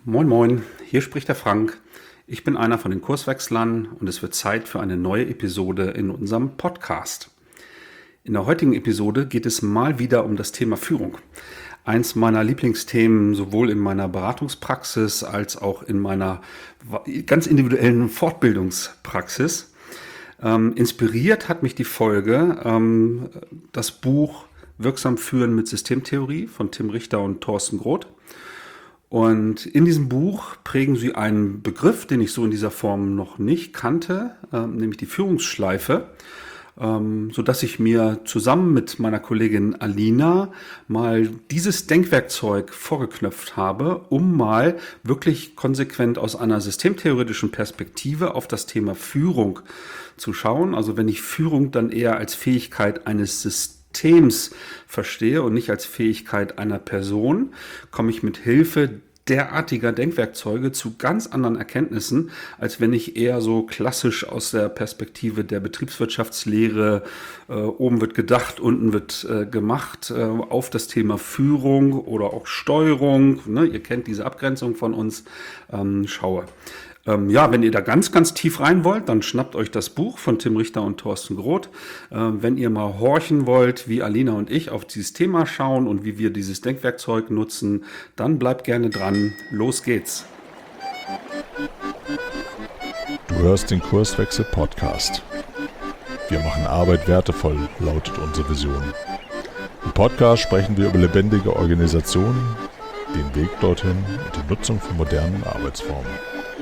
Moin Moin, hier spricht der Frank. Ich bin einer von den Kurswechslern und es wird Zeit für eine neue Episode in unserem Podcast. In der heutigen Episode geht es mal wieder um das Thema Führung. Eins meiner Lieblingsthemen sowohl in meiner Beratungspraxis als auch in meiner ganz individuellen Fortbildungspraxis. Inspiriert hat mich die Folge, das Buch Wirksam führen mit Systemtheorie von Tim Richter und Thorsten Groth. Und in diesem Buch prägen sie einen Begriff, den ich so in dieser Form noch nicht kannte, nämlich die Führungsschleife, sodass ich mir zusammen mit meiner Kollegin Alina mal dieses Denkwerkzeug vorgeknöpft habe, um mal wirklich konsequent aus einer systemtheoretischen Perspektive auf das Thema Führung zu schauen. Also wenn ich Führung dann eher als Fähigkeit eines Systems verstehe und nicht als Fähigkeit einer Person, komme ich mit Hilfe derartiger Denkwerkzeuge zu ganz anderen Erkenntnissen, als wenn ich eher so klassisch aus der Perspektive der Betriebswirtschaftslehre, oben wird gedacht, unten wird gemacht, auf das Thema Führung oder auch Steuerung, ne, ihr kennt diese Abgrenzung von uns, schaue. Ja, wenn ihr da ganz, ganz tief rein wollt, dann schnappt euch das Buch von Tim Richter und Thorsten Groth. Wenn ihr mal horchen wollt, wie Alina und ich auf dieses Thema schauen und wie wir dieses Denkwerkzeug nutzen, dann bleibt gerne dran. Los geht's. Du hörst den Kurswechsel Podcast. Wir machen Arbeit wertevoll, lautet unsere Vision. Im Podcast sprechen wir über lebendige Organisationen, den Weg dorthin und die Nutzung von modernen Arbeitsformen.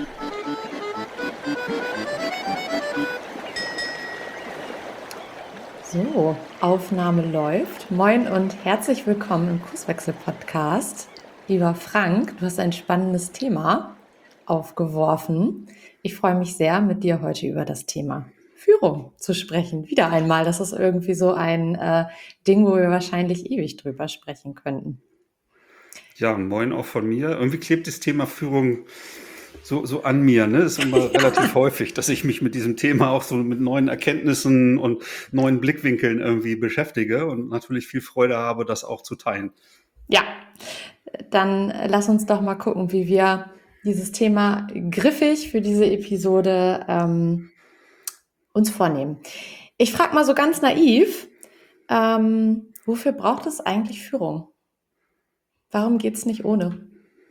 So, Aufnahme läuft. Moin und herzlich willkommen im Kurswechsel-Podcast. Lieber Frank, du hast ein spannendes Thema aufgeworfen. Ich freue mich sehr, mit dir heute über das Thema Führung zu sprechen. Wieder einmal, das ist irgendwie so ein Ding, wo wir wahrscheinlich ewig drüber sprechen könnten. Ja, moin auch von mir. Irgendwie klebt das Thema Führung so an mir, ne? Das ist immer relativ häufig, dass ich mich mit diesem Thema auch so mit neuen Erkenntnissen und neuen Blickwinkeln irgendwie beschäftige und natürlich viel Freude habe, das auch zu teilen. Ja, dann lass uns doch mal gucken, wie wir dieses Thema griffig für diese Episode uns vornehmen. Ich frage mal so ganz naiv, wofür braucht es eigentlich Führung? Warum geht es nicht ohne?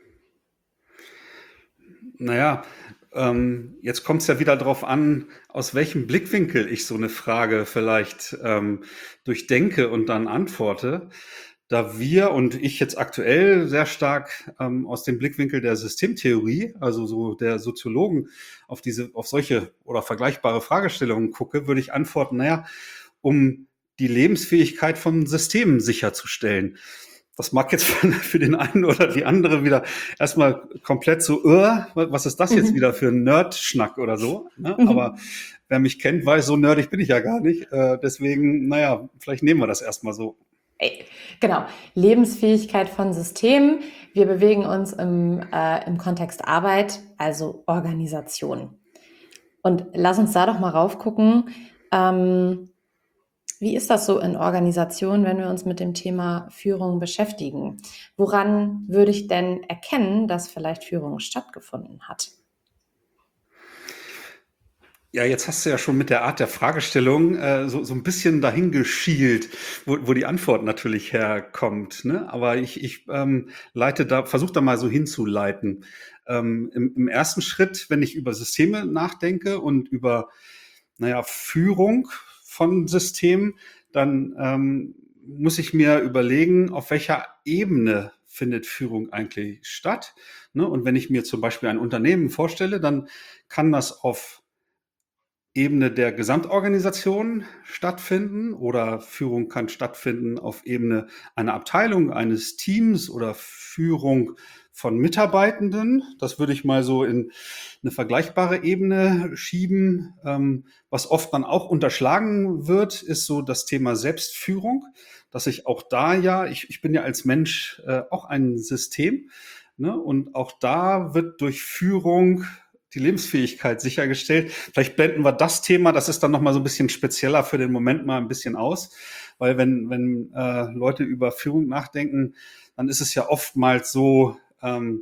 Naja, jetzt kommt es ja wieder darauf an, aus welchem Blickwinkel ich so eine Frage vielleicht durchdenke und dann antworte. Da wir und ich jetzt aktuell sehr stark aus dem Blickwinkel der Systemtheorie, also so der Soziologen, auf solche oder vergleichbare Fragestellungen gucke, würde ich antworten, naja, um die Lebensfähigkeit von Systemen sicherzustellen. Das mag jetzt für den einen oder die andere wieder erstmal komplett so, was ist das jetzt wieder für ein Nerd-Schnack oder so? Ne? Aber wer mich kennt, weiß, so nerdig bin ich ja gar nicht. Deswegen, naja, vielleicht nehmen wir das erstmal so. Genau, Lebensfähigkeit von Systemen. Wir bewegen uns im Kontext Arbeit, also Organisation. Und lass uns da doch mal raufgucken. Wie ist das so in Organisationen, wenn wir uns mit dem Thema Führung beschäftigen? Woran würde ich denn erkennen, dass vielleicht Führung stattgefunden hat? Ja, jetzt hast du ja schon mit der Art der Fragestellung so ein bisschen dahin geschielt, wo die Antwort natürlich herkommt. Ne? Aber ich versuche da mal so hinzuleiten. Im ersten Schritt, wenn ich über Systeme nachdenke und über Führung von Systemen, dann muss ich mir überlegen, auf welcher Ebene findet Führung eigentlich statt. Ne? Und wenn ich mir zum Beispiel ein Unternehmen vorstelle, dann kann das auf Ebene der Gesamtorganisation stattfinden oder Führung kann stattfinden auf Ebene einer Abteilung, eines Teams oder Führung von Mitarbeitenden. Das würde ich mal so in eine vergleichbare Ebene schieben. Was oft dann auch unterschlagen wird, ist so das Thema Selbstführung, dass ich auch ich bin ja als Mensch auch ein System, ne? Und auch da wird durch Führung die Lebensfähigkeit sichergestellt. Vielleicht blenden wir das Thema, das ist dann nochmal so ein bisschen spezieller für den Moment mal ein bisschen aus, weil wenn Leute über Führung nachdenken, dann ist es ja oftmals so,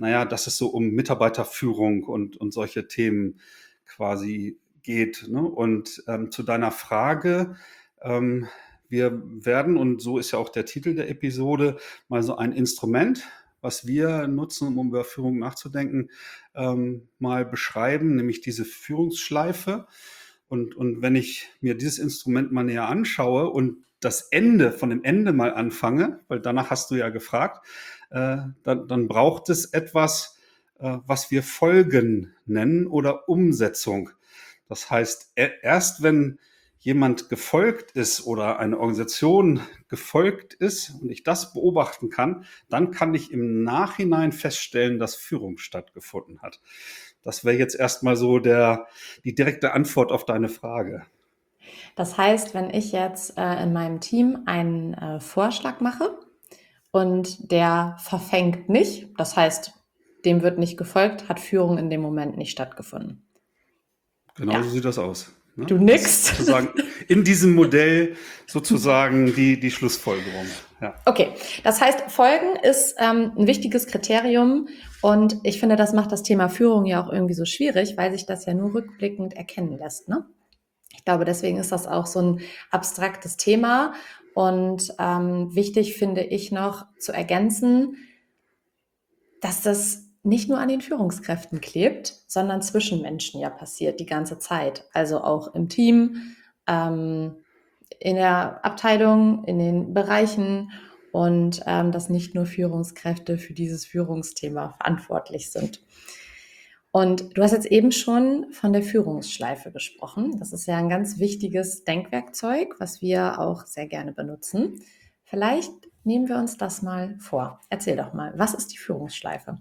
dass es so um Mitarbeiterführung und solche Themen quasi geht. Ne? Und zu deiner Frage, wir werden, und so ist ja auch der Titel der Episode, mal so ein Instrument, was wir nutzen, um über Führung nachzudenken, mal beschreiben, nämlich diese Führungsschleife. Und wenn ich mir dieses Instrument mal näher anschaue und das Ende von dem Ende mal anfange, weil danach hast du ja gefragt, dann braucht es etwas, was wir Folgen nennen oder Umsetzung. Das heißt, erst wenn jemand gefolgt ist oder eine Organisation gefolgt ist und ich das beobachten kann, dann kann ich im Nachhinein feststellen, dass Führung stattgefunden hat. Das wäre jetzt erstmal so die direkte Antwort auf deine Frage. Das heißt, wenn ich jetzt in meinem Team einen Vorschlag mache und der verfängt nicht, das heißt, dem wird nicht gefolgt, hat Führung in dem Moment nicht stattgefunden. Genau Ja. so sieht das aus. Ne? Du nickst. Sozusagen in diesem Modell sozusagen die Schlussfolgerung. Ja. Okay, das heißt, Folgen ist ein wichtiges Kriterium und ich finde, das macht das Thema Führung ja auch irgendwie so schwierig, weil sich das ja nur rückblickend erkennen lässt. Ne? Ich glaube, deswegen ist das auch so ein abstraktes Thema und wichtig finde ich noch zu ergänzen, dass das nicht nur an den Führungskräften klebt, sondern zwischen Menschen ja passiert die ganze Zeit. Also auch im Team, in der Abteilung, in den Bereichen und dass nicht nur Führungskräfte für dieses Führungsthema verantwortlich sind. Und du hast jetzt eben schon von der Führungsschleife gesprochen. Das ist ja ein ganz wichtiges Denkwerkzeug, was wir auch sehr gerne benutzen. Vielleicht nehmen wir uns das mal vor. Erzähl doch mal, was ist die Führungsschleife?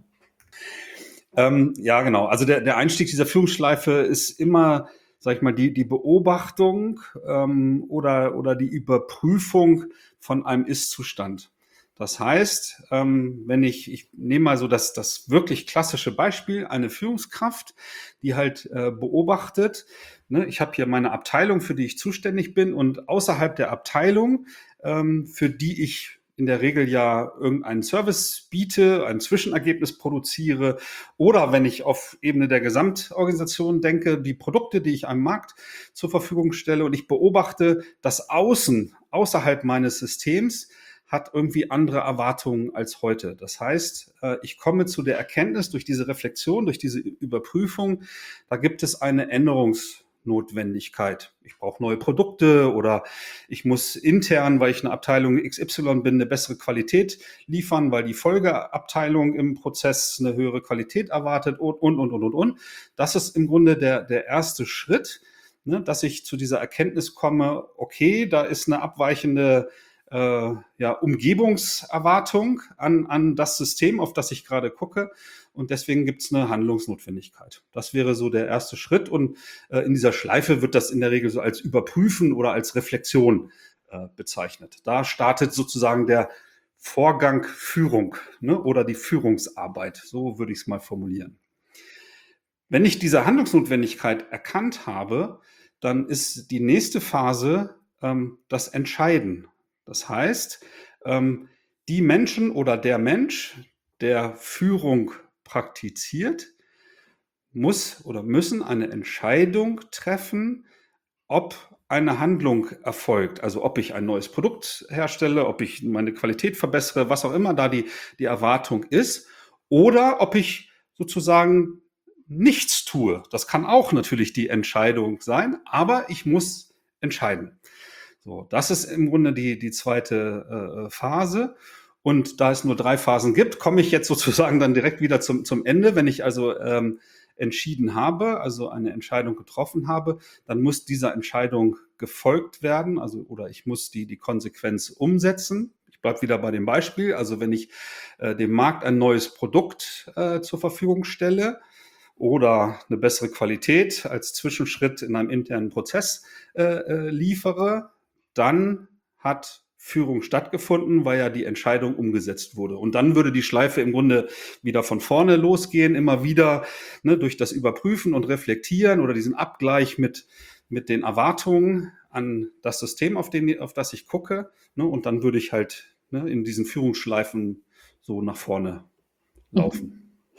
Ja, genau. Also der Einstieg dieser Führungsschleife ist immer, sag ich mal, die Beobachtung oder die Überprüfung von einem Ist-Zustand. Das heißt, wenn ich nehme mal so das wirklich klassische Beispiel, eine Führungskraft, die halt beobachtet, ne, ich habe hier meine Abteilung, für die ich zuständig bin und außerhalb der Abteilung, für die ich in der Regel ja irgendeinen Service biete, ein Zwischenergebnis produziere oder wenn ich auf Ebene der Gesamtorganisation denke, die Produkte, die ich am Markt zur Verfügung stelle und ich beobachte, dass außerhalb meines Systems hat irgendwie andere Erwartungen als heute. Das heißt, ich komme zu der Erkenntnis durch diese Reflexion, durch diese Überprüfung, da gibt es eine Änderungsnotwendigkeit. Ich brauche neue Produkte oder ich muss intern, weil ich eine Abteilung XY bin, eine bessere Qualität liefern, weil die Folgeabteilung im Prozess eine höhere Qualität erwartet und. Das ist im Grunde der erste Schritt, ne, dass ich zu dieser Erkenntnis komme, okay, da ist eine abweichende Umgebungserwartung an das System, auf das ich gerade gucke. Und deswegen gibt es eine Handlungsnotwendigkeit. Das wäre so der erste Schritt. Und in dieser Schleife wird das in der Regel so als Überprüfen oder als Reflexion bezeichnet. Da startet sozusagen der Vorgang Führung, ne, oder die Führungsarbeit. So würde ich es mal formulieren. Wenn ich diese Handlungsnotwendigkeit erkannt habe, dann ist die nächste Phase das Entscheiden. Das heißt, die Menschen oder der Mensch, der Führung praktiziert, muss oder müssen eine Entscheidung treffen, ob eine Handlung erfolgt. Also ob ich ein neues Produkt herstelle, ob ich meine Qualität verbessere, was auch immer da die Erwartung ist, oder ob ich sozusagen nichts tue. Das kann auch natürlich die Entscheidung sein, aber ich muss entscheiden. So, das ist im Grunde die zweite Phase. Und da es nur 3 Phasen gibt, komme ich jetzt sozusagen dann direkt wieder zum Ende. Wenn ich also entschieden habe, also eine Entscheidung getroffen habe, dann muss dieser Entscheidung gefolgt werden, also oder ich muss die Konsequenz umsetzen. Ich bleibe wieder bei dem Beispiel. Also wenn ich dem Markt ein neues Produkt zur Verfügung stelle, oder eine bessere Qualität als Zwischenschritt in einem internen Prozess liefere, dann hat Führung stattgefunden, weil ja die Entscheidung umgesetzt wurde. Und dann würde die Schleife im Grunde wieder von vorne losgehen, immer wieder, ne, durch das Überprüfen und Reflektieren oder diesen Abgleich mit den Erwartungen an das System, auf das ich gucke. Ne, und dann würde ich halt, ne, in diesen Führungsschleifen so nach vorne laufen.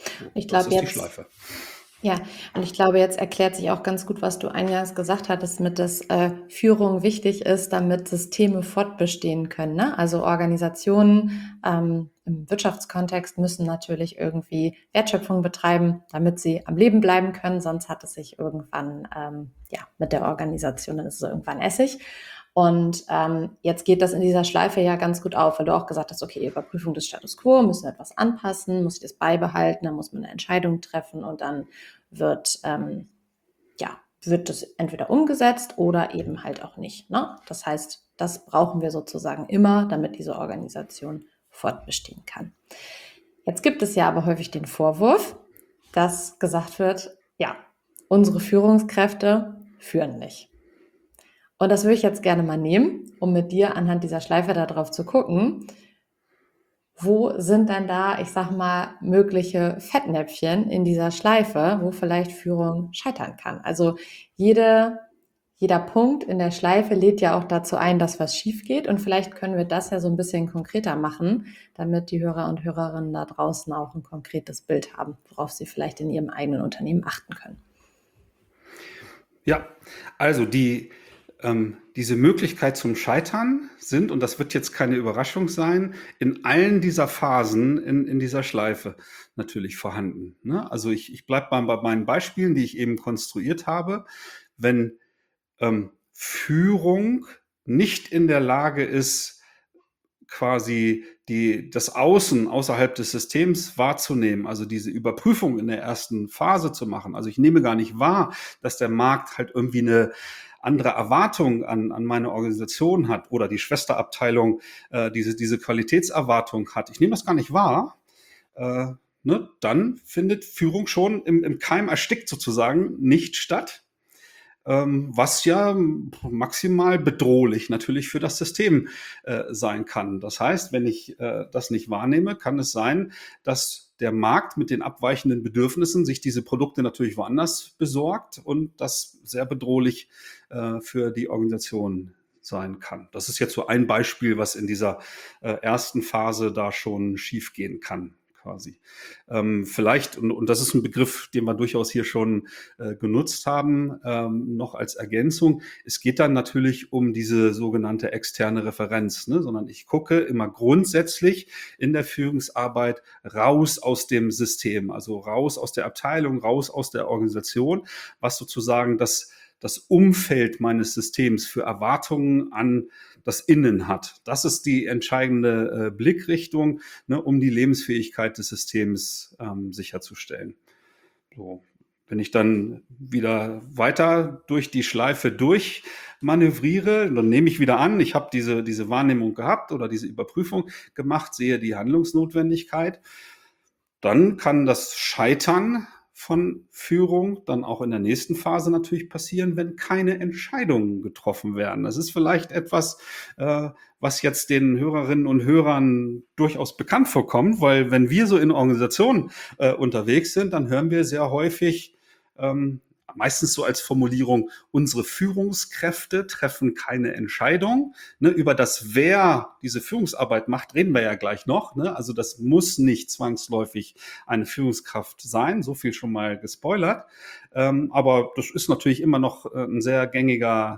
So, Ich das glaube ist die jetzt, Schleife. ja, und ich glaube, jetzt erklärt sich auch ganz gut, was du eingangs gesagt hattest, mit dass Führung wichtig ist, damit Systeme fortbestehen können. Ne? Also Organisationen im Wirtschaftskontext müssen natürlich irgendwie Wertschöpfung betreiben, damit sie am Leben bleiben können. Sonst hat es sich irgendwann mit der Organisation, dann ist es irgendwann Essig. Und jetzt geht das in dieser Schleife ja ganz gut auf, weil du auch gesagt hast, okay, Überprüfung des Status quo, müssen wir etwas anpassen, muss ich das beibehalten, dann muss man eine Entscheidung treffen und dann wird, wird das entweder umgesetzt oder eben halt auch nicht. Ne? Das heißt, das brauchen wir sozusagen immer, damit diese Organisation fortbestehen kann. Jetzt gibt es ja aber häufig den Vorwurf, dass gesagt wird, ja, unsere Führungskräfte führen nicht. Und das würde ich jetzt gerne mal nehmen, um mit dir anhand dieser Schleife darauf zu gucken, wo sind denn da, ich sag mal, mögliche Fettnäpfchen in dieser Schleife, wo vielleicht Führung scheitern kann. Also jeder Punkt in der Schleife lädt ja auch dazu ein, dass was schief geht. Und vielleicht können wir das ja so ein bisschen konkreter machen, damit die Hörer und Hörerinnen da draußen auch ein konkretes Bild haben, worauf sie vielleicht in ihrem eigenen Unternehmen achten können. Ja, also diese Möglichkeit zum Scheitern sind, und das wird jetzt keine Überraschung sein, in allen dieser Phasen in dieser Schleife natürlich vorhanden. Ne? Also ich bleibe bei meinen Beispielen, die ich eben konstruiert habe. Wenn Führung nicht in der Lage ist, quasi das Außen außerhalb des Systems wahrzunehmen, also diese Überprüfung in der ersten Phase zu machen. Also ich nehme gar nicht wahr, dass der Markt halt irgendwie eine andere Erwartung an meine Organisation hat oder die Schwesterabteilung diese Qualitätserwartung hat. Ich nehme das gar nicht wahr. Dann findet Führung schon im Keim erstickt sozusagen nicht statt. Was ja maximal bedrohlich natürlich für das System sein kann. Das heißt, wenn ich das nicht wahrnehme, kann es sein, dass der Markt mit den abweichenden Bedürfnissen sich diese Produkte natürlich woanders besorgt und das sehr bedrohlich für die Organisation sein kann. Das ist jetzt so ein Beispiel, was in dieser ersten Phase da schon schiefgehen kann. Quasi. Vielleicht, und das ist ein Begriff, den wir durchaus hier schon genutzt haben, noch als Ergänzung. Es geht dann natürlich um diese sogenannte externe Referenz, ne? Sondern ich gucke immer grundsätzlich in der Führungsarbeit raus aus dem System, also raus aus der Abteilung, raus aus der Organisation, was sozusagen das Umfeld meines Systems für Erwartungen an das Innen hat. Das ist die entscheidende Blickrichtung, ne, um die Lebensfähigkeit des Systems sicherzustellen. So. Wenn ich dann wieder weiter durch die Schleife durchmanövriere, dann nehme ich wieder an, ich habe diese Wahrnehmung gehabt oder diese Überprüfung gemacht, sehe die Handlungsnotwendigkeit. Dann kann das Scheitern von Führung dann auch in der nächsten Phase natürlich passieren, wenn keine Entscheidungen getroffen werden. Das ist vielleicht etwas, was jetzt den Hörerinnen und Hörern durchaus bekannt vorkommt, weil wenn wir so in Organisationen unterwegs sind, dann hören wir sehr häufig, meistens so als Formulierung, unsere Führungskräfte treffen keine Entscheidung. Ne, über das, wer diese Führungsarbeit macht, reden wir ja gleich noch. Ne? Also das muss nicht zwangsläufig eine Führungskraft sein, so viel schon mal gespoilert. Aber das ist natürlich immer noch ein sehr gängiger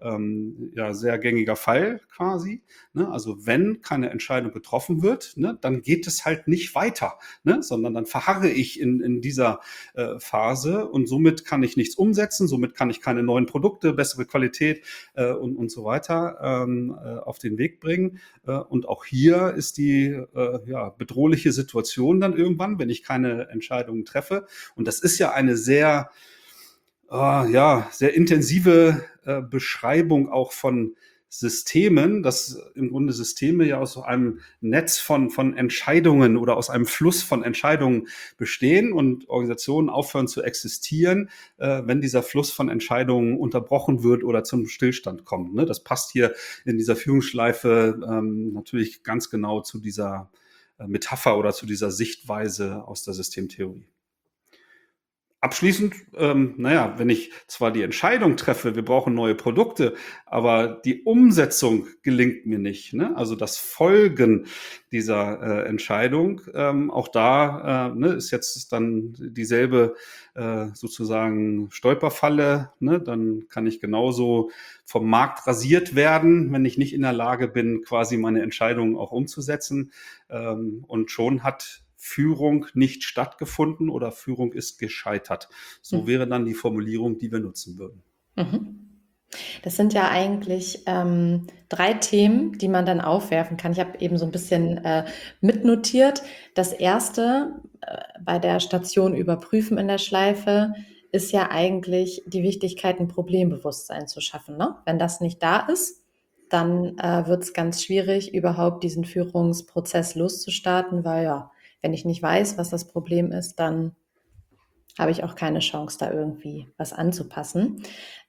Fall quasi. Ne? Also wenn keine Entscheidung getroffen wird, ne, dann geht es halt nicht weiter, ne? Sondern dann verharre ich in dieser Phase und somit kann ich nichts umsetzen, somit kann ich keine neuen Produkte, bessere Qualität und so weiter auf den Weg bringen. Und auch hier ist die bedrohliche Situation dann irgendwann, wenn ich keine Entscheidungen treffe. Und das ist ja eine sehr sehr intensive Beschreibung auch von Systemen, dass im Grunde Systeme ja aus so einem Netz von Entscheidungen oder aus einem Fluss von Entscheidungen bestehen und Organisationen aufhören zu existieren, wenn dieser Fluss von Entscheidungen unterbrochen wird oder zum Stillstand kommt. Ne? Das passt hier in dieser Führungsschleife natürlich ganz genau zu dieser Metapher oder zu dieser Sichtweise aus der Systemtheorie. Abschließend, wenn ich zwar die Entscheidung treffe, wir brauchen neue Produkte, aber die Umsetzung gelingt mir nicht. Ne? Also das Folgen dieser Entscheidung, auch da ist jetzt dann dieselbe sozusagen Stolperfalle. Ne? Dann kann ich genauso vom Markt rasiert werden, wenn ich nicht in der Lage bin, quasi meine Entscheidungen auch umzusetzen. Und schon hat Führung nicht stattgefunden oder Führung ist gescheitert. So wäre dann die Formulierung, die wir nutzen würden. Mhm. Das sind ja eigentlich 3 Themen, die man dann aufwerfen kann. Ich habe eben so ein bisschen mitnotiert. Das erste bei der Station Überprüfen in der Schleife ist ja eigentlich die Wichtigkeit, ein Problembewusstsein zu schaffen. Ne? Wenn das nicht da ist, dann wird es ganz schwierig, überhaupt diesen Führungsprozess loszustarten, weil ja, wenn ich nicht weiß, was das Problem ist, dann habe ich auch keine Chance, da irgendwie was anzupassen.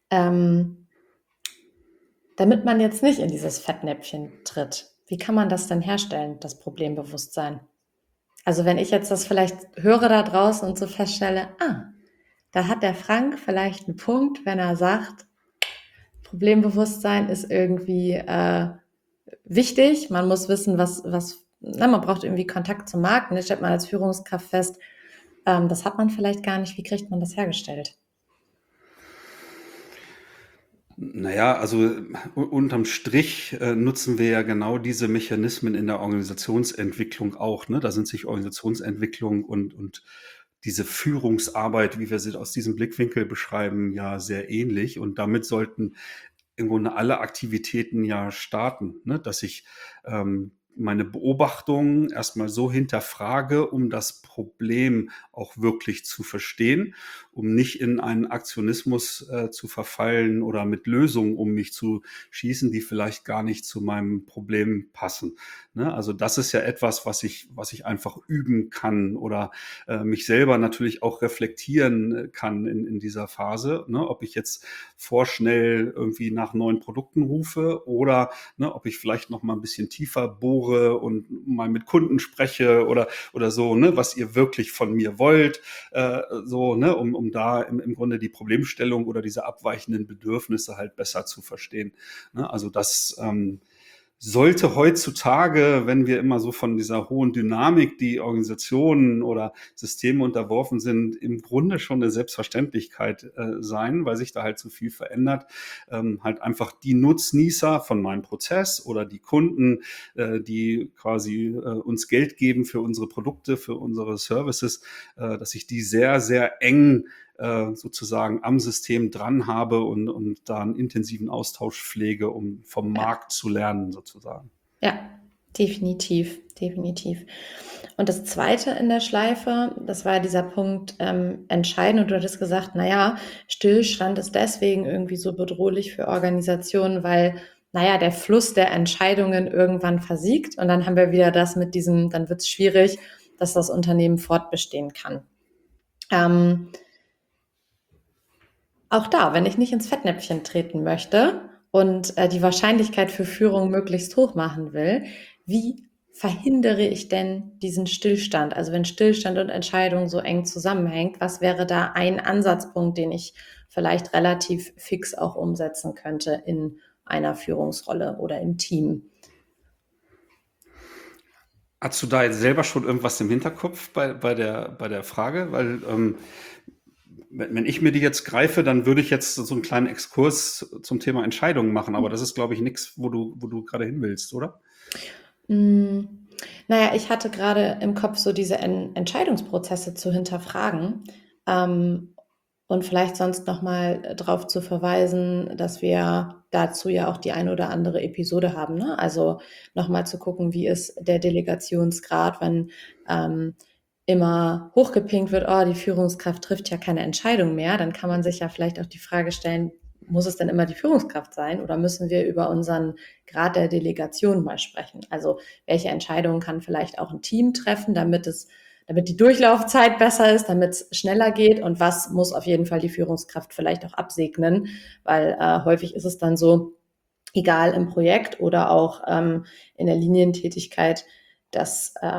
Damit man jetzt nicht in dieses Fettnäpfchen tritt, wie kann man das denn herstellen, das Problembewusstsein? Also wenn ich jetzt das vielleicht höre da draußen und so feststelle, da hat der Frank vielleicht einen Punkt, wenn er sagt, Problembewusstsein ist irgendwie wichtig, man muss wissen, man braucht irgendwie Kontakt zum Markt, und jetzt stellt man als Führungskraft fest, das hat man vielleicht gar nicht, wie kriegt man das hergestellt? Naja, also unterm Strich nutzen wir ja genau diese Mechanismen in der Organisationsentwicklung auch. Ne? Da sind sich Organisationsentwicklung und diese Führungsarbeit, wie wir sie aus diesem Blickwinkel beschreiben, ja sehr ähnlich. Und damit sollten im Grunde alle Aktivitäten ja starten, ne? Dass ich meine Beobachtungen erstmal so hinterfrage, um das Problem auch wirklich zu verstehen, um nicht in einen Aktionismus zu verfallen oder mit Lösungen um mich zu schießen, die vielleicht gar nicht zu meinem Problem passen. Ne? Also das ist ja etwas, was ich einfach üben kann oder mich selber natürlich auch reflektieren kann in dieser Phase, ne? Ob ich jetzt vorschnell irgendwie nach neuen Produkten rufe oder ob ich vielleicht noch mal ein bisschen tiefer bohre und mal mit Kunden spreche oder so, ne, was ihr wirklich von mir wollt, so, ne, um da im Grunde die Problemstellung oder diese abweichenden Bedürfnisse halt besser zu verstehen. Ne? Also das sollte heutzutage, wenn wir immer so von dieser hohen Dynamik, die Organisationen oder Systeme unterworfen sind, im Grunde schon eine Selbstverständlichkeit sein, weil sich da halt so viel verändert. Halt einfach die Nutznießer von meinem Prozess oder die Kunden, die quasi uns Geld geben für unsere Produkte, für unsere Services, dass ich die sehr, sehr eng sozusagen am System dran habe und da einen intensiven Austausch pflege, um vom Markt zu lernen sozusagen. Ja, definitiv, definitiv. Und das Zweite in der Schleife, das war dieser Punkt entscheiden. Und du hattest gesagt, naja, Stillstand ist deswegen irgendwie so bedrohlich für Organisationen, weil, naja, der Fluss der Entscheidungen irgendwann versiegt. Und dann haben wir wieder das mit diesem, dann wird es schwierig, dass das Unternehmen fortbestehen kann. Auch da, wenn ich nicht ins Fettnäpfchen treten möchte und die Wahrscheinlichkeit für Führung möglichst hoch machen will, wie verhindere ich denn diesen Stillstand? Also wenn Stillstand und Entscheidung so eng zusammenhängt, was wäre da ein Ansatzpunkt, den ich vielleicht relativ fix auch umsetzen könnte in einer Führungsrolle oder im Team? Hast du da jetzt selber schon irgendwas im Hinterkopf bei der Frage? Weil wenn ich mir die jetzt greife, dann würde ich jetzt so einen kleinen Exkurs zum Thema Entscheidungen machen. Aber das ist, glaube ich, nichts, wo du gerade hin willst, oder? Naja, ich hatte gerade im Kopf so diese Entscheidungsprozesse zu hinterfragen und vielleicht sonst nochmal darauf zu verweisen, dass wir dazu ja auch die eine oder andere Episode haben. Ne? Also nochmal zu gucken, wie ist der Delegationsgrad, wenn immer hochgepinkt wird, die Führungskraft trifft ja keine Entscheidung mehr, dann kann man sich ja vielleicht auch die Frage stellen, muss es denn immer die Führungskraft sein oder müssen wir über unseren Grad der Delegation mal sprechen? Also welche Entscheidungen kann vielleicht auch ein Team treffen, damit die Durchlaufzeit besser ist, damit es schneller geht und was muss auf jeden Fall die Führungskraft vielleicht auch absegnen, weil häufig ist es dann so, egal im Projekt oder auch in der Linientätigkeit, dass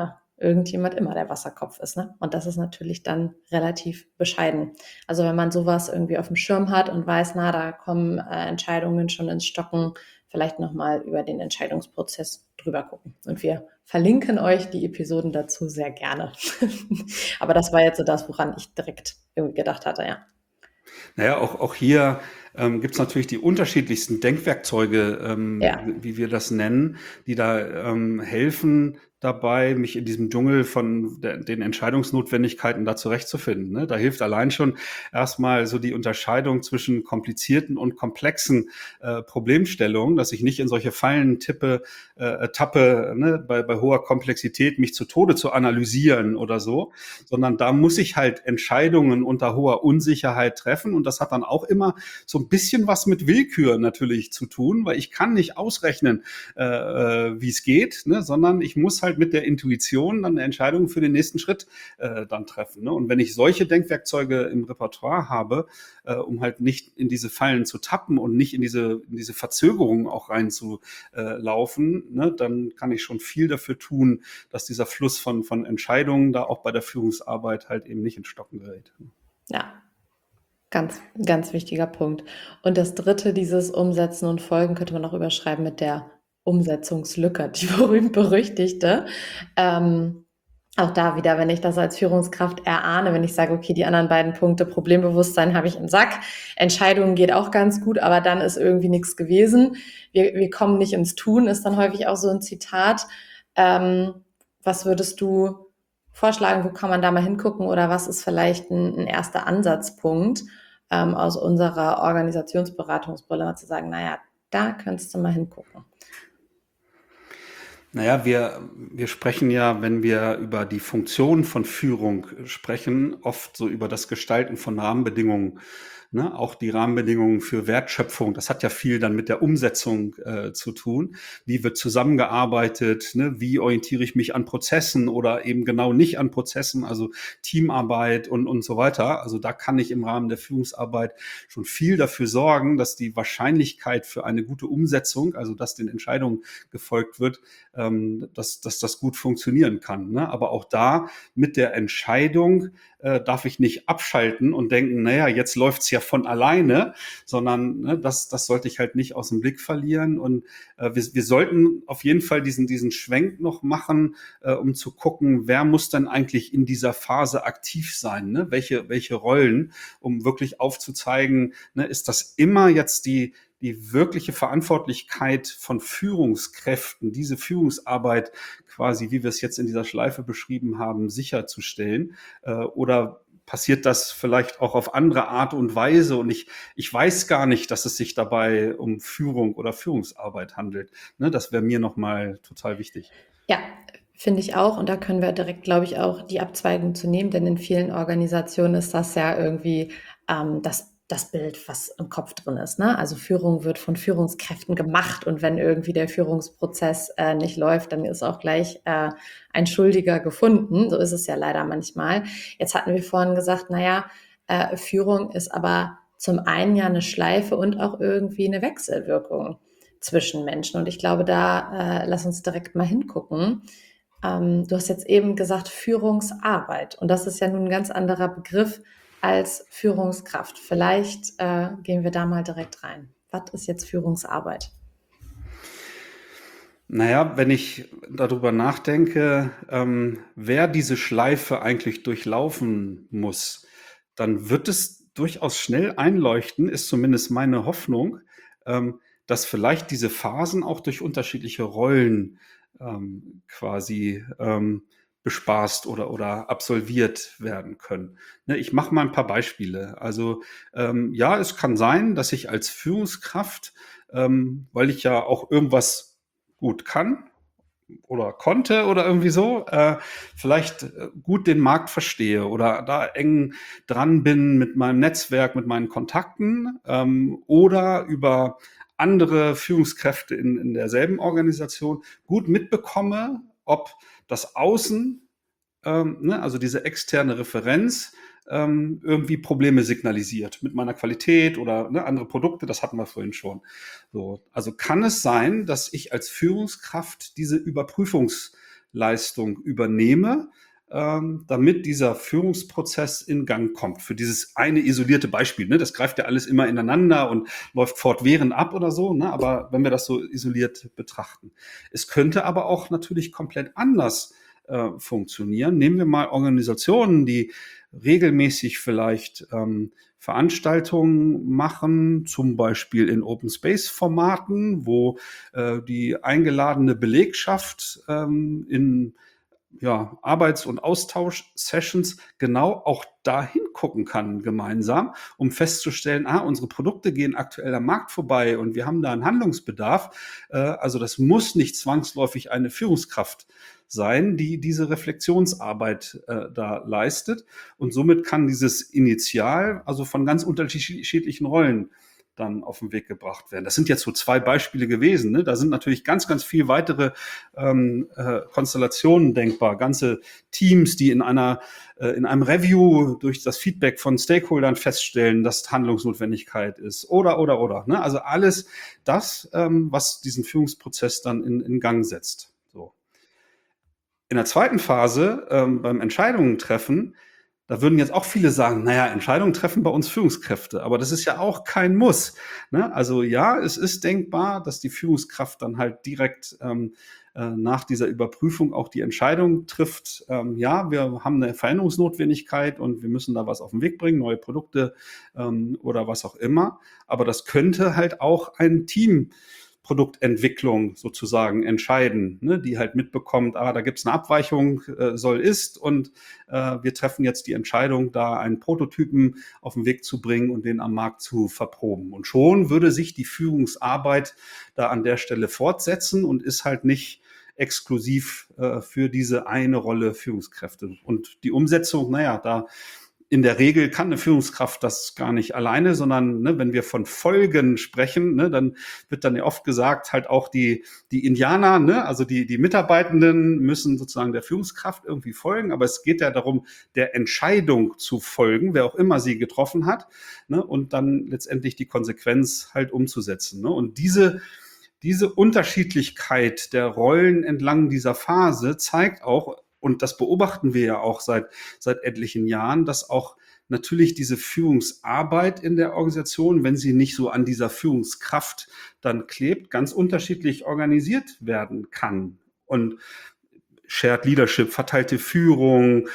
irgendjemand immer der Wasserkopf ist, ne? Und das ist natürlich dann relativ bescheiden. Also wenn man sowas irgendwie auf dem Schirm hat und weiß, na, da kommen Entscheidungen schon ins Stocken, vielleicht nochmal über den Entscheidungsprozess drüber gucken. Und wir verlinken euch die Episoden dazu sehr gerne. Aber das war jetzt so das, woran ich direkt irgendwie gedacht hatte, ja. Naja, auch hier gibt es natürlich die unterschiedlichsten Denkwerkzeuge, Ja, wie wir das nennen, die da helfen dabei, mich in diesem Dschungel von den Entscheidungsnotwendigkeiten da zurechtzufinden. Ne? Da hilft allein schon erstmal so die Unterscheidung zwischen komplizierten und komplexen Problemstellungen, dass ich nicht in solche Fallen tappe, ne? bei hoher Komplexität mich zu Tode zu analysieren oder so, sondern da muss ich halt Entscheidungen unter hoher Unsicherheit treffen, und das hat dann auch immer so ein bisschen was mit Willkür natürlich zu tun, weil ich kann nicht ausrechnen, wie es geht, ne? Sondern ich muss halt mit der Intuition dann eine Entscheidung für den nächsten Schritt dann treffen. Ne? Und wenn ich solche Denkwerkzeuge im Repertoire habe, um halt nicht in diese Fallen zu tappen und nicht in diese Verzögerungen auch reinzulaufen, ne? Dann kann ich schon viel dafür tun, dass dieser Fluss von Entscheidungen da auch bei der Führungsarbeit halt eben nicht ins Stocken gerät. ja. Ganz, ganz wichtiger Punkt. Und das dritte, dieses Umsetzen und Folgen, könnte man auch überschreiben mit der Umsetzungslücke, die berühmt-berüchtigte. Auch da wieder, wenn ich das als Führungskraft erahne, wenn ich sage, okay, die anderen beiden Punkte, Problembewusstsein habe ich im Sack, Entscheidungen geht auch ganz gut, aber dann ist irgendwie nichts gewesen. Wir kommen nicht ins Tun, ist dann häufig auch so ein Zitat. Was würdest du vorschlagen, wo kann man da mal hingucken, oder was ist vielleicht ein erster Ansatzpunkt aus unserer Organisationsberatungsbrille, mal zu sagen, naja, da könntest du mal hingucken. Naja, wir sprechen ja, wenn wir über die Funktion von Führung sprechen, oft so über das Gestalten von Rahmenbedingungen. Ne? Auch die Rahmenbedingungen für Wertschöpfung, das hat ja viel dann mit der Umsetzung zu tun. Wie wird zusammengearbeitet? Ne? Wie orientiere ich mich an Prozessen oder eben genau nicht an Prozessen, also Teamarbeit und so weiter. Also da kann ich im Rahmen der Führungsarbeit schon viel dafür sorgen, dass die Wahrscheinlichkeit für eine gute Umsetzung, also dass den Entscheidungen gefolgt wird, dass das gut funktionieren kann. Ne? Aber auch da mit der Entscheidung darf ich nicht abschalten und denken, naja, jetzt läuft's ja von alleine, sondern ne, das sollte ich halt nicht aus dem Blick verlieren. Und wir sollten auf jeden Fall diesen Schwenk noch machen, um zu gucken, wer muss denn eigentlich in dieser Phase aktiv sein, ne? Welche Rollen, um wirklich aufzuzeigen, ne, ist das immer jetzt die wirkliche Verantwortlichkeit von Führungskräften, diese Führungsarbeit quasi, wie wir es jetzt in dieser Schleife beschrieben haben, sicherzustellen? Oder passiert das vielleicht auch auf andere Art und Weise? Und ich weiß gar nicht, dass es sich dabei um Führung oder Führungsarbeit handelt. Ne, das wäre mir nochmal total wichtig. Ja, finde ich auch. Und da können wir direkt, glaube ich, auch die Abzweigung zu nehmen, denn in vielen Organisationen ist das ja irgendwie das Bild, was im Kopf drin ist. Ne? Also Führung wird von Führungskräften gemacht, und wenn irgendwie der Führungsprozess nicht läuft, dann ist auch gleich ein Schuldiger gefunden. So ist es ja leider manchmal. Jetzt hatten wir vorhin gesagt, naja, Führung ist aber zum einen ja eine Schleife und auch irgendwie eine Wechselwirkung zwischen Menschen. Und ich glaube, da lass uns direkt mal hingucken. Du hast jetzt eben gesagt Führungsarbeit, und das ist ja nun ein ganz anderer Begriff als Führungskraft. Vielleicht gehen wir da mal direkt rein. Was ist jetzt Führungsarbeit? Naja, wenn ich darüber nachdenke, wer diese Schleife eigentlich durchlaufen muss, dann wird es durchaus schnell einleuchten, ist zumindest meine Hoffnung, dass vielleicht diese Phasen auch durch unterschiedliche Rollen quasi bespaßt oder absolviert werden können. Ne, ich mache mal ein paar Beispiele. Also ja, es kann sein, dass ich als Führungskraft, weil ich ja auch irgendwas gut kann oder konnte oder irgendwie so, vielleicht gut den Markt verstehe oder da eng dran bin mit meinem Netzwerk, mit meinen Kontakten, oder über andere Führungskräfte in derselben Organisation gut mitbekomme, ob das Außen, ne, also diese externe Referenz, irgendwie Probleme signalisiert mit meiner Qualität oder ne, andere Produkte, das hatten wir vorhin schon. So, also kann es sein, dass ich als Führungskraft diese Überprüfungsleistung Leistung übernehme, damit dieser Führungsprozess in Gang kommt. Für dieses eine isolierte Beispiel, ne? Das greift ja alles immer ineinander und läuft fortwährend ab oder so, ne? Aber wenn wir das so isoliert betrachten. Es könnte aber auch natürlich komplett anders funktionieren. Nehmen wir mal Organisationen, die regelmäßig vielleicht Veranstaltungen machen, zum Beispiel in Open Space Formaten, wo die eingeladene Belegschaft in Arbeits- und Austausch-Sessions genau auch dahin gucken kann gemeinsam, um festzustellen, unsere Produkte gehen aktuell am Markt vorbei und wir haben da einen Handlungsbedarf. Also das muss nicht zwangsläufig eine Führungskraft sein, die diese Reflexionsarbeit da leistet. Und somit kann dieses Initial, also von ganz unterschiedlichen Rollen, dann auf den Weg gebracht werden. Das sind jetzt so 2 Beispiele gewesen. Ne? Da sind natürlich ganz, ganz viel weitere Konstellationen denkbar. Ganze Teams, die in einem Review durch das Feedback von Stakeholdern feststellen, dass Handlungsnotwendigkeit ist. Oder. Ne? Also alles das, was diesen Führungsprozess dann in Gang setzt. So. In der zweiten Phase, beim Entscheidungen treffen, da würden jetzt auch viele sagen, naja, Entscheidungen treffen bei uns Führungskräfte, aber das ist ja auch kein Muss. Ne? Also ja, es ist denkbar, dass die Führungskraft dann halt direkt nach dieser Überprüfung auch die Entscheidung trifft, ja, wir haben eine Veränderungsnotwendigkeit und wir müssen da was auf den Weg bringen, neue Produkte oder was auch immer. Aber das könnte halt auch ein Team Produktentwicklung sozusagen entscheiden, ne, die halt mitbekommt, da gibt es eine Abweichung, ist und wir treffen jetzt die Entscheidung, da einen Prototypen auf den Weg zu bringen und den am Markt zu verproben. Und schon würde sich die Führungsarbeit da an der Stelle fortsetzen und ist halt nicht exklusiv für diese eine Rolle Führungskräfte. Und die Umsetzung, da in der Regel kann eine Führungskraft das gar nicht alleine, sondern ne, wenn wir von Folgen sprechen, ne, dann wird dann ja oft gesagt, halt auch die Indianer, ne, also die Mitarbeitenden müssen sozusagen der Führungskraft irgendwie folgen, aber es geht ja darum, der Entscheidung zu folgen, wer auch immer sie getroffen hat, ne, und dann letztendlich die Konsequenz halt umzusetzen. Ne. Und diese Unterschiedlichkeit der Rollen entlang dieser Phase zeigt auch, und das beobachten wir ja auch seit etlichen Jahren, dass auch natürlich diese Führungsarbeit in der Organisation, wenn sie nicht so an dieser Führungskraft dann klebt, ganz unterschiedlich organisiert werden kann. Und Shared Leadership, verteilte Führung,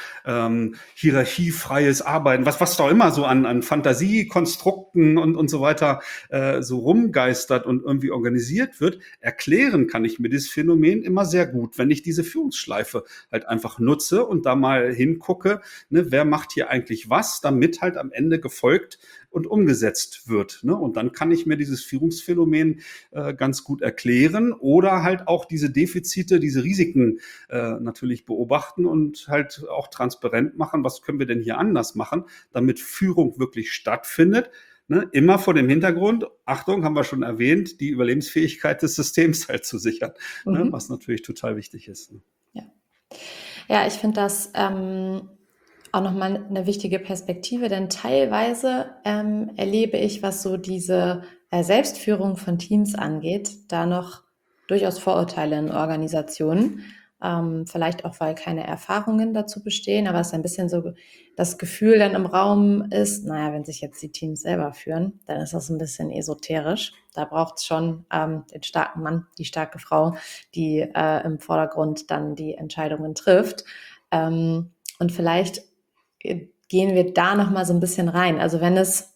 hierarchiefreies Arbeiten, was da immer so an Fantasiekonstrukten und so weiter so rumgeistert und irgendwie organisiert wird, erklären kann ich mir dieses Phänomen immer sehr gut, wenn ich diese Führungsschleife halt einfach nutze und da mal hingucke, ne, wer macht hier eigentlich was, damit halt am Ende gefolgt und umgesetzt wird. Ne? Und dann kann ich mir dieses Führungsphänomen ganz gut erklären oder halt auch diese Defizite, diese Risiken natürlich beobachten und halt auch transparent machen, was können wir denn hier anders machen, damit Führung wirklich stattfindet. Ne? Immer vor dem Hintergrund, Achtung, haben wir schon erwähnt, die Überlebensfähigkeit des Systems halt zu sichern, ne? Was natürlich total wichtig ist. Ne? Ja, ich finde das auch nochmal eine wichtige Perspektive, denn teilweise erlebe ich, was so diese Selbstführung von Teams angeht, da noch durchaus Vorurteile in Organisationen. Vielleicht auch, weil keine Erfahrungen dazu bestehen, aber es ist ein bisschen so das Gefühl dann im Raum ist, wenn sich jetzt die Teams selber führen, dann ist das ein bisschen esoterisch. Da braucht es schon den starken Mann, die starke Frau, die im Vordergrund dann die Entscheidungen trifft. Und vielleicht gehen wir da nochmal so ein bisschen rein. Also wenn es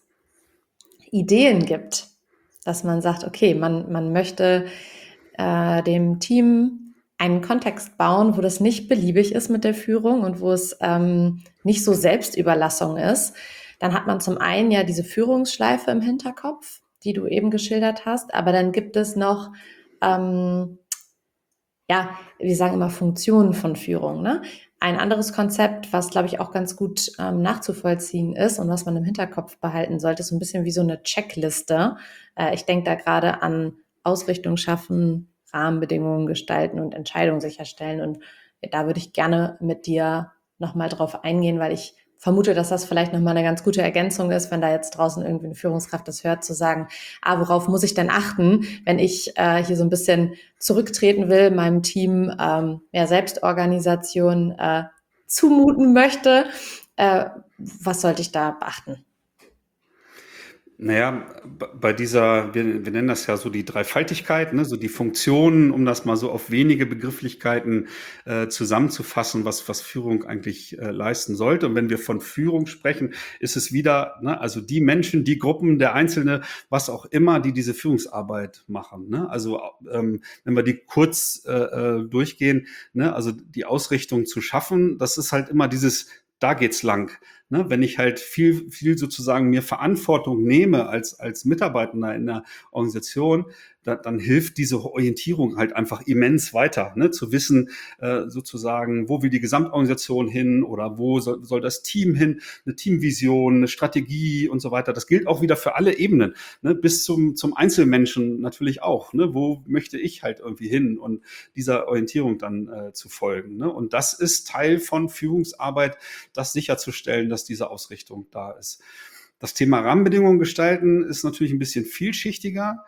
Ideen gibt, dass man sagt, okay, man möchte dem Team einen Kontext bauen, wo das nicht beliebig ist mit der Führung und wo es nicht so Selbstüberlassung ist, dann hat man zum einen ja diese Führungsschleife im Hinterkopf, die du eben geschildert hast, aber dann gibt es noch, wir sagen immer Funktionen von Führung, ne? Ein anderes Konzept, was, glaube ich, auch ganz gut nachzuvollziehen ist und was man im Hinterkopf behalten sollte, ist so ein bisschen wie so eine Checkliste. Ich denke da gerade an Ausrichtung schaffen, Rahmenbedingungen gestalten und Entscheidungen sicherstellen. Und da würde ich gerne mit dir nochmal drauf eingehen, weil ich vermute, dass das vielleicht nochmal eine ganz gute Ergänzung ist, wenn da jetzt draußen irgendwie eine Führungskraft das hört, zu sagen, worauf muss ich denn achten, wenn ich hier so ein bisschen zurücktreten will, meinem Team mehr Selbstorganisation zumuten möchte. Was sollte ich da beachten? Naja, bei dieser, wir nennen das ja so die Dreifaltigkeit, ne, so die Funktionen, um das mal so auf wenige Begrifflichkeiten zusammenzufassen, was Führung eigentlich leisten sollte. Und wenn wir von Führung sprechen, ist es wieder, ne, also die Menschen, die Gruppen, der Einzelne, was auch immer, die diese Führungsarbeit machen. Ne? Also wenn wir die kurz durchgehen, ne, also die Ausrichtung zu schaffen, das ist halt immer dieses, da geht's lang. Ne, wenn ich halt viel sozusagen mir Verantwortung nehme als Mitarbeitender in der Organisation, dann hilft diese Orientierung halt einfach immens weiter, ne, zu wissen sozusagen, wo will die Gesamtorganisation hin oder wo soll das Team hin, eine Teamvision, eine Strategie und so weiter. Das gilt auch wieder für alle Ebenen, ne, bis zum Einzelmenschen natürlich auch. Ne, wo möchte ich halt irgendwie hin und dieser Orientierung dann zu folgen. Ne? Und das ist Teil von Führungsarbeit, das sicherzustellen, dass diese Ausrichtung da ist. Das Thema Rahmenbedingungen gestalten ist natürlich ein bisschen vielschichtiger.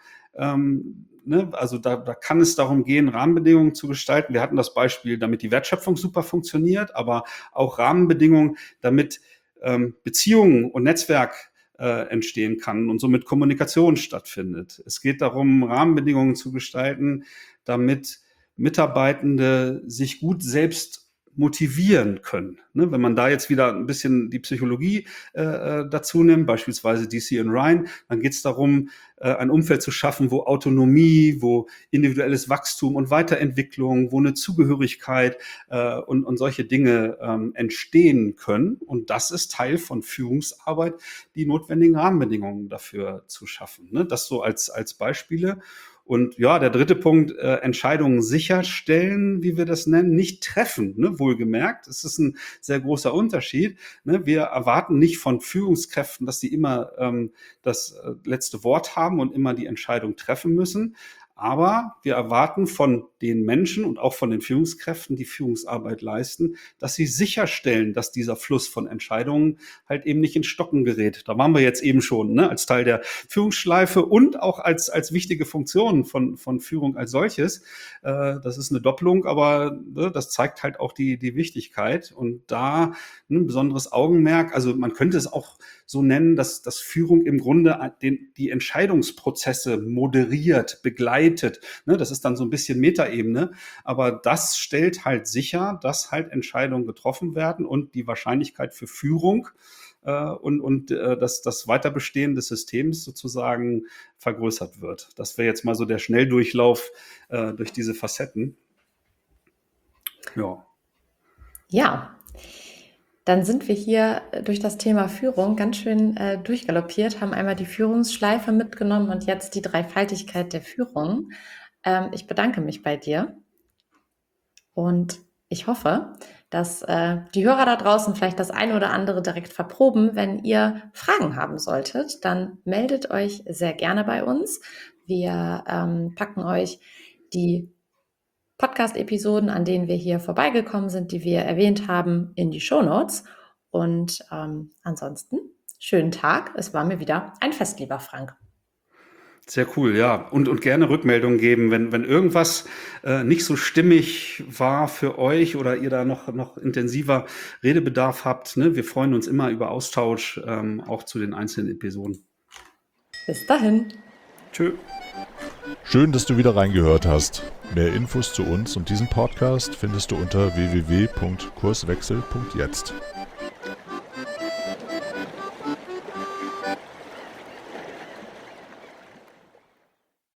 Ne? Also da kann es darum gehen, Rahmenbedingungen zu gestalten. Wir hatten das Beispiel, damit die Wertschöpfung super funktioniert, aber auch Rahmenbedingungen, damit Beziehungen und Netzwerk entstehen kann und somit Kommunikation stattfindet. Es geht darum, Rahmenbedingungen zu gestalten, damit Mitarbeitende sich gut selbst motivieren können. Ne? Wenn man da jetzt wieder ein bisschen die Psychologie dazu nimmt, beispielsweise DC und Ryan, dann geht es darum, ein Umfeld zu schaffen, wo Autonomie, wo individuelles Wachstum und Weiterentwicklung, wo eine Zugehörigkeit und solche Dinge entstehen können. Und das ist Teil von Führungsarbeit, die notwendigen Rahmenbedingungen dafür zu schaffen. Ne? Das so als Beispiele. Und ja, der dritte Punkt, Entscheidungen sicherstellen, wie wir das nennen, nicht treffen, ne, wohlgemerkt. Es ist ein sehr großer Unterschied. Ne? Wir erwarten nicht von Führungskräften, dass sie immer das letzte Wort haben und immer die Entscheidung treffen müssen. Aber wir erwarten von den Menschen und auch von den Führungskräften, die Führungsarbeit leisten, dass sie sicherstellen, dass dieser Fluss von Entscheidungen halt eben nicht ins Stocken gerät. Da waren wir jetzt eben schon, ne, als Teil der Führungsschleife und auch als wichtige Funktion von Führung als solches. Das ist eine Doppelung, aber ne, das zeigt halt auch die Wichtigkeit. Und da ein besonderes Augenmerk, also man könnte es auch so nennen, dass Führung im Grunde die Entscheidungsprozesse moderiert, begleitet. Ne, das ist dann so ein bisschen Metaebene, aber das stellt halt sicher, dass halt Entscheidungen getroffen werden und die Wahrscheinlichkeit für Führung und das Weiterbestehen des Systems sozusagen vergrößert wird. Das wäre jetzt mal so der Schnelldurchlauf durch diese Facetten. Ja. Dann sind wir hier durch das Thema Führung ganz schön durchgaloppiert, haben einmal die Führungsschleife mitgenommen und jetzt die Dreifaltigkeit der Führung. Ich bedanke mich bei dir und ich hoffe, dass die Hörer da draußen vielleicht das eine oder andere direkt verproben. Wenn ihr Fragen haben solltet, dann meldet euch sehr gerne bei uns. Wir packen euch die Podcast-Episoden, an denen wir hier vorbeigekommen sind, die wir erwähnt haben, in die Shownotes. Und ansonsten, schönen Tag. Es war mir wieder ein Fest, lieber Frank. Sehr cool, ja. Und gerne Rückmeldungen geben, wenn irgendwas nicht so stimmig war für euch oder ihr da noch intensiver Redebedarf habt. Ne? Wir freuen uns immer über Austausch, auch zu den einzelnen Episoden. Bis dahin. Tschö. Schön, dass du wieder reingehört hast. Mehr Infos zu uns und diesem Podcast findest du unter www.kurswechsel.jetzt.